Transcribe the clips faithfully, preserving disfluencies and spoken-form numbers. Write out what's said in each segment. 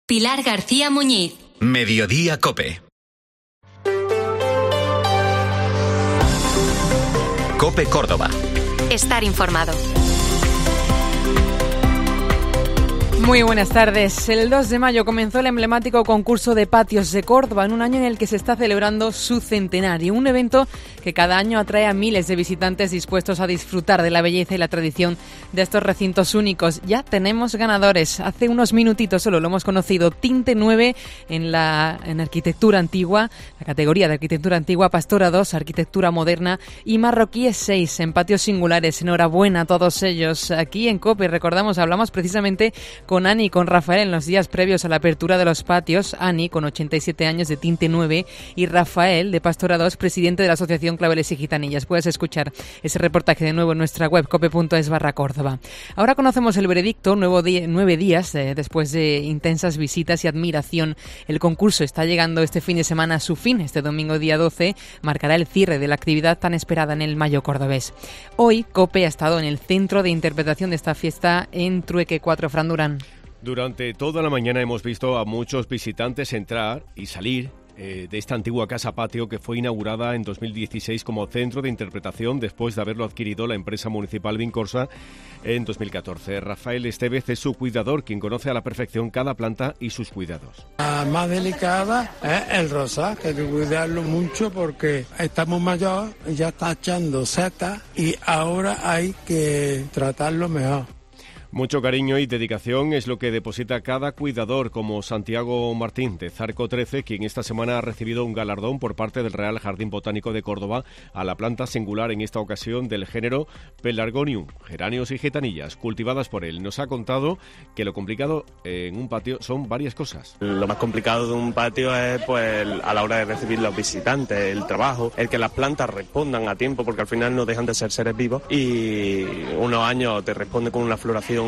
Pilar García Muñiz. Mediodía COPE. COPE Córdoba. Estar informado. Muy buenas tardes. El dos de mayo comenzó el emblemático concurso de patios de Córdoba, en un año en el que se está celebrando su centenario. Un evento que cada año atrae a miles de visitantes dispuestos a disfrutar de la belleza y la tradición de estos recintos únicos. Ya tenemos ganadores. Hace unos minutitos solo lo hemos conocido. Tinte nueve en la en arquitectura antigua, la categoría de arquitectura antigua, Pastora dos, arquitectura moderna, y Marroquíes seis en patios singulares. Enhorabuena a todos ellos. Aquí en COPE, recordamos, hablamos precisamente con con Ani y con Rafael en los días previos a la apertura de los patios. Ani, con ochenta y siete años, de Tinte nueve, y Rafael, de Pastora dos, presidente de la Asociación Claveles y Gitanillas. Puedes escuchar ese reportaje de nuevo en nuestra web, cope.es barra Córdoba. Ahora conocemos el veredicto, nuevo día, nueve días eh, después de intensas visitas y admiración. El concurso está llegando este fin de semana a su fin. Este domingo, día doce, marcará el cierre de la actividad tan esperada en el Mayo cordobés. Hoy, COPE ha estado en el centro de interpretación de esta fiesta en Trueque cuatro, Fran Durán. Durante toda la mañana hemos visto a muchos visitantes entrar y salir eh, de esta antigua casa patio que fue inaugurada en dos mil dieciséis como centro de interpretación después de haberlo adquirido la empresa municipal Vincorsa en dos mil catorce. Rafael Estevez es su cuidador, quien conoce a la perfección cada planta y sus cuidados. La más delicada es el rosa, que hay que cuidarlo mucho porque estamos mayores, ya está echando setas y ahora hay que tratarlo mejor. Mucho cariño y dedicación es lo que deposita cada cuidador, como Santiago Martín, de Zarco trece, quien esta semana ha recibido un galardón por parte del Real Jardín Botánico de Córdoba a la planta singular, en esta ocasión del género Pelargonium, geranios y gitanillas, cultivadas por él. Nos ha contado que lo complicado en un patio son varias cosas. Lo más complicado de un patio es, pues, a la hora de recibir los visitantes, el trabajo, el que las plantas respondan a tiempo, porque al final no dejan de ser seres vivos, y unos años te responde con una floración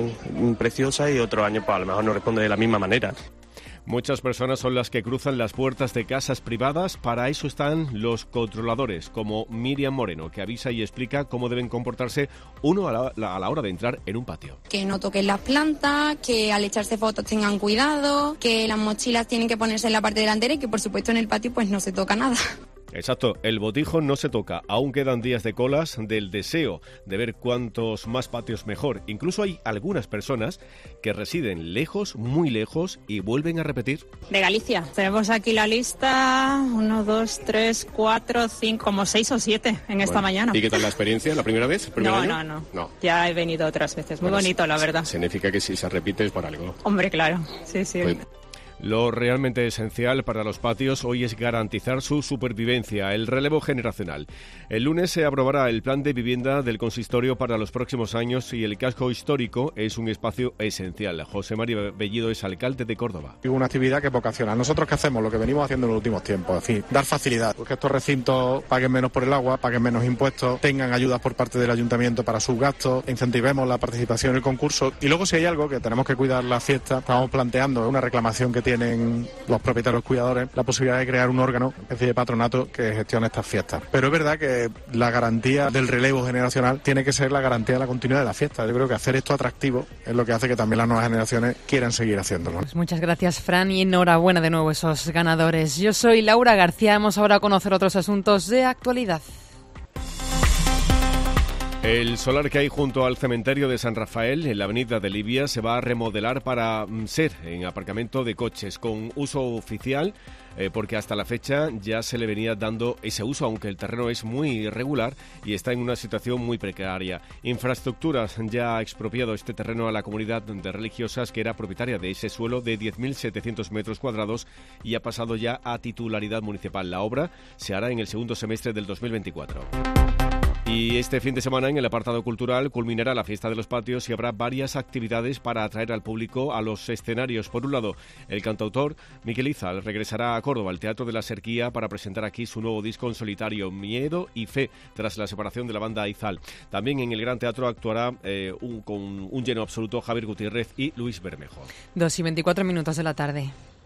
preciosa y otro año pues a lo mejor no responde de la misma manera. Muchas personas son las que cruzan las puertas de casas privadas. Para eso están los controladores, como Miriam Moreno, que avisa y explica cómo deben comportarse uno a la, a la hora de entrar en un patio. Que no toquen las plantas, que al echarse fotos tengan cuidado, que las mochilas tienen que ponerse en la parte delantera y que por supuesto en el patio pues no se toca nada. Exacto, el botijo no se toca. Aún quedan días de colas del deseo de ver cuantos más patios mejor. Incluso hay algunas personas que residen lejos, muy lejos, y vuelven a repetir. De Galicia. Tenemos aquí la lista, uno, dos, tres, cuatro, cinco, como seis o siete en bueno, esta mañana. ¿Y qué tal la experiencia? ¿La primera vez? ¿Primer no, año? no, no, no. Ya he venido otras veces. Muy bueno, bonito, la verdad. Significa que si se repite es por algo. Hombre, claro. Sí, sí. Pues, lo realmente esencial para los patios hoy es garantizar su supervivencia, el relevo generacional. El lunes se aprobará el plan de vivienda del consistorio para los próximos años y el casco histórico es un espacio esencial. José María Bellido es alcalde de Córdoba. Es una actividad que vocacciona. ¿Nosotros qué hacemos? Lo que venimos haciendo en los últimos tiempos, en fin, dar facilidad, porque estos recintos paguen menos por el agua, paguen menos impuestos, tengan ayudas por parte del ayuntamiento para sus gastos, incentivemos la participación en el concurso. Y luego, si hay algo que tenemos que cuidar la fiesta, estamos planteando una reclamación que tienen los propietarios cuidadores, la posibilidad de crear un órgano, una especie de patronato que gestione estas fiestas. Pero es verdad que la garantía del relevo generacional tiene que ser la garantía de la continuidad de la fiesta. Yo creo que hacer esto atractivo es lo que hace que también las nuevas generaciones quieran seguir haciéndolo. Pues muchas gracias, Fran, y enhorabuena de nuevo a esos ganadores. Yo soy Laura García, vamos ahora a conocer otros asuntos de actualidad. El solar que hay junto al cementerio de San Rafael, en la avenida de Libia, se va a remodelar para ser en aparcamiento de coches con uso oficial, eh, porque hasta la fecha ya se le venía dando ese uso, aunque el terreno es muy irregular y está en una situación muy precaria. Infraestructuras ya ha expropiado este terreno a la comunidad de religiosas que era propietaria de ese suelo de diez mil setecientos metros cuadrados y ha pasado ya a titularidad municipal. La obra se hará en el segundo semestre del dos mil veinticuatro. Y este fin de semana en el apartado cultural culminará la fiesta de los patios y habrá varias actividades para atraer al público a los escenarios. Por un lado, el cantautor Miquel Izal regresará a Córdoba, al Teatro de la Serquía, para presentar aquí su nuevo disco en solitario, Miedo y Fe, tras la separación de la banda Izal. También en el Gran Teatro actuará eh, un, con un lleno absoluto Javier Gutiérrez y Luis Bermejo. Dos y veinticuatro minutos de la tarde.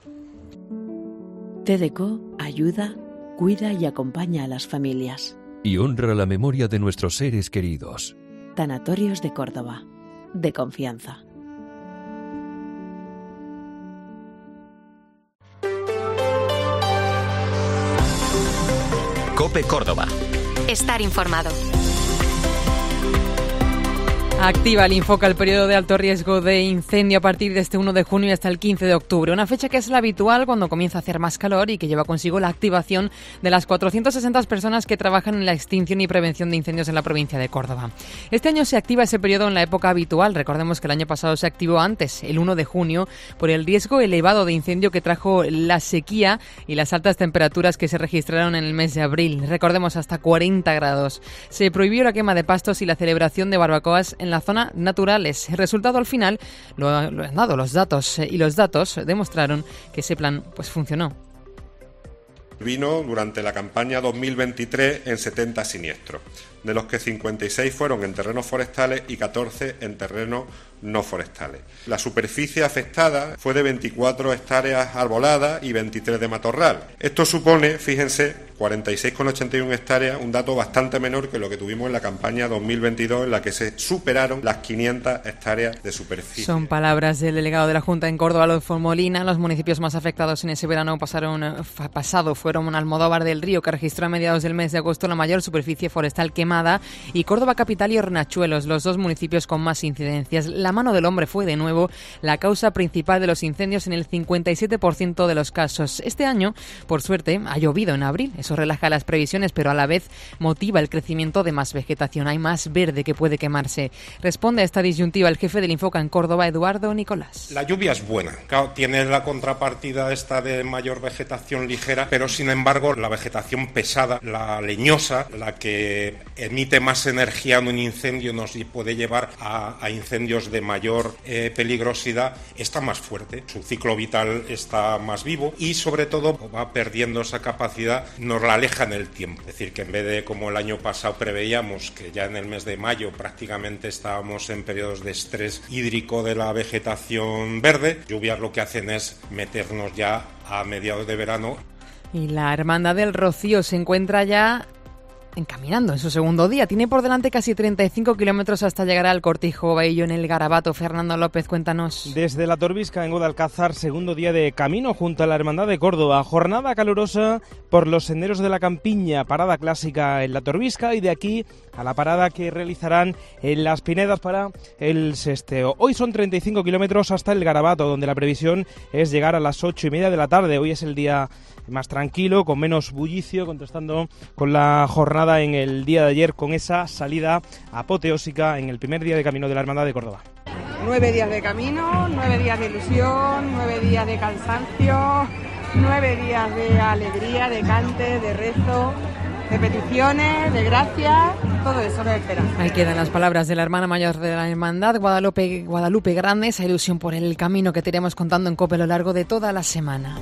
T D C O ayuda, cuida y acompaña a las familias. Y honra la memoria de nuestros seres queridos. Tanatorios de Córdoba, de confianza. COPE Córdoba. Estar informado. Activa el Infoca el periodo de alto riesgo de incendio a partir de este uno de junio hasta el quince de octubre, una fecha que es la habitual cuando comienza a hacer más calor y que lleva consigo la activación de las cuatrocientas sesenta personas que trabajan en la extinción y prevención de incendios en la provincia de Córdoba. Este año se activa ese periodo en la época habitual. Recordemos que el año pasado se activó antes, el uno de junio, por el riesgo elevado de incendio que trajo la sequía y las altas temperaturas que se registraron en el mes de abril. Recordemos, hasta cuarenta grados. Se prohibió la quema de pastos y la celebración de barbacoas en la zona naturales. El resultado al final lo, lo han dado los datos eh, y los datos demostraron que ese plan pues funcionó. Vino durante la campaña dos mil veintitrés en setenta siniestros, de los que cincuenta y seis fueron en terrenos forestales y catorce en terrenos no forestales. La superficie afectada fue de veinticuatro hectáreas arboladas y veintitrés de matorral. Esto supone, fíjense, cuarenta y seis coma ochenta y uno hectáreas, un dato bastante menor que lo que tuvimos en la campaña dos mil veintidós, en la que se superaron las quinientas hectáreas de superficie. Son palabras del delegado de la Junta en Córdoba, Adolfo Molina. Los municipios más afectados en ese verano pasaron, pasado fueron Almodóvar del Río, que registró a mediados del mes de agosto la mayor superficie forestal quemada, y Córdoba Capital y Hornachuelos, los dos municipios con más incidencias. La mano del hombre fue, de nuevo, la causa principal de los incendios en el cincuenta y siete por ciento de los casos. Este año, por suerte, ha llovido en abril. Eso relaja las previsiones, pero a la vez motiva el crecimiento de más vegetación. Hay más verde que puede quemarse. Responde a esta disyuntiva el jefe del Infoca en Córdoba, Eduardo Nicolás. La lluvia es buena. Claro, tiene la contrapartida esta de mayor vegetación ligera, pero sin embargo la vegetación pesada, la leñosa, la que emite más energía en un incendio, nos puede llevar a, a incendios de mayor eh, peligrosidad, está más fuerte. Su ciclo vital está más vivo y sobre todo va perdiendo esa capacidad, nos la aleja en el tiempo. Es decir, que en vez de, como el año pasado preveíamos, que ya en el mes de mayo prácticamente estábamos en periodos de estrés hídrico de la vegetación verde, lluvias lo que hacen es meternos ya a mediados de verano. Y la Hermandad del Rocío se encuentra ya encaminando en su segundo día. Tiene por delante casi treinta y cinco kilómetros hasta llegar al Cortijo Bahillo en el Garabato. Fernando López, cuéntanos. Desde la Torbisca en Godalcázar, segundo día de camino junto a la Hermandad de Córdoba. Jornada calurosa por los senderos de la Campiña, parada clásica en la Torbisca y de aquí a la parada que realizarán en las Pinedas para el Sesteo. Hoy son treinta y cinco kilómetros hasta el Garabato, donde la previsión es llegar a las ocho y media de la tarde. Hoy es el día más tranquilo, con menos bullicio, contrastando con la jornada en el día de ayer, con esa salida apoteósica en el primer día de camino de la Hermandad de Córdoba. Nueve días de camino, nueve días de ilusión, nueve días de cansancio, nueve días de alegría, de cante, de rezo, de peticiones, de gracias, todo eso nos espera. Ahí quedan las palabras de la hermana mayor de la Hermandad, Guadalupe, Guadalupe Grande, esa ilusión por el camino que te iremos contando en COPE a lo largo de toda la semana.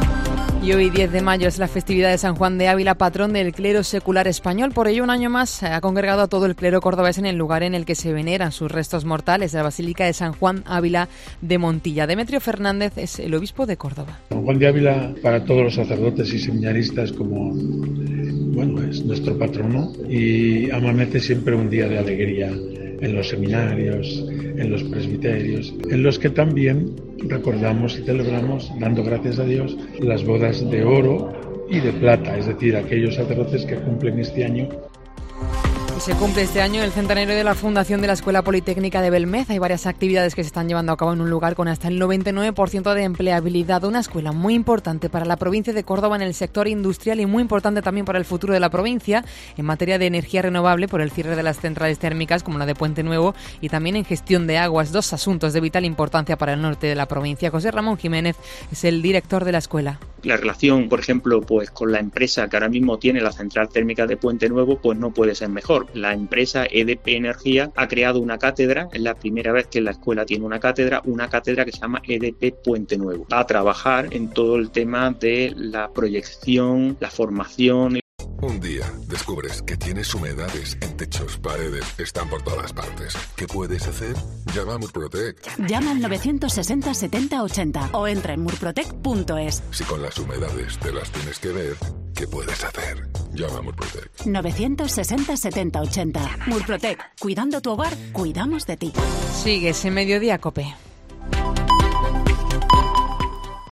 Y hoy, diez de mayo, es la festividad de San Juan de Ávila, patrón del clero secular español. Por ello, un año más ha congregado a todo el clero cordobés en el lugar en el que se veneran sus restos mortales, de la Basílica de San Juan Ávila de Montilla. Demetrio Fernández es el obispo de Córdoba. San Juan de Ávila, para todos los sacerdotes y seminaristas, como bueno, es nuestro patrono, y amanece siempre un día de alegría en los seminarios, en los presbiterios, en los que también recordamos y celebramos, dando gracias a Dios, las bodas de oro y de plata, es decir, aquellos sacerdotes que cumplen este año. Y se cumple este año el centenario de la fundación de la Escuela Politécnica de Belmez. Hay varias actividades que se están llevando a cabo en un lugar con hasta el noventa y nueve por ciento de empleabilidad. Una escuela muy importante para la provincia de Córdoba en el sector industrial y muy importante también para el futuro de la provincia en materia de energía renovable por el cierre de las centrales térmicas como la de Puente Nuevo y también en gestión de aguas, dos asuntos de vital importancia para el norte de la provincia. José Ramón Jiménez es el director de la escuela. La relación, por ejemplo, pues con la empresa que ahora mismo tiene la central térmica de Puente Nuevo, pues no puede ser mejor. La empresa E D P Energía ha creado una cátedra, es la primera vez que la escuela tiene una cátedra, una cátedra que se llama E D P Puente Nuevo. Va a trabajar en todo el tema de la proyección, la formación. Un día descubres que tienes humedades en techos, paredes, están por todas partes. ¿Qué puedes hacer? Llama a Murprotec. Llama al novecientos sesenta setenta ochenta o entra en murprotec punto es. Si con las humedades te las tienes que ver, ¿qué puedes hacer? Llama a Murprotec. novecientos sesenta setenta ochenta. Murprotec. Cuidando tu hogar, cuidamos de ti. Sigues en Mediodía COPE.